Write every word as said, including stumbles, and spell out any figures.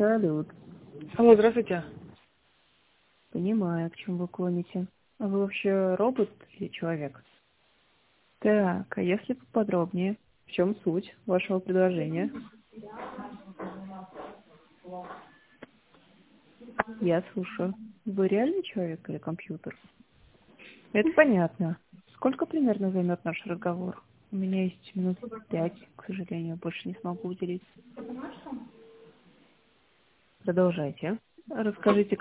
Салют. Алло, здравствуйте. Понимаю, к чему вы клоните. А вы вообще робот или человек? Так, а если поподробнее, в чем суть вашего предложения? Я слушаю. Вы реальный человек или компьютер? Это понятно. Сколько примерно займет наш разговор? У меня есть минут пять, к сожалению, больше не смогу уделить. Продолжайте. Расскажите,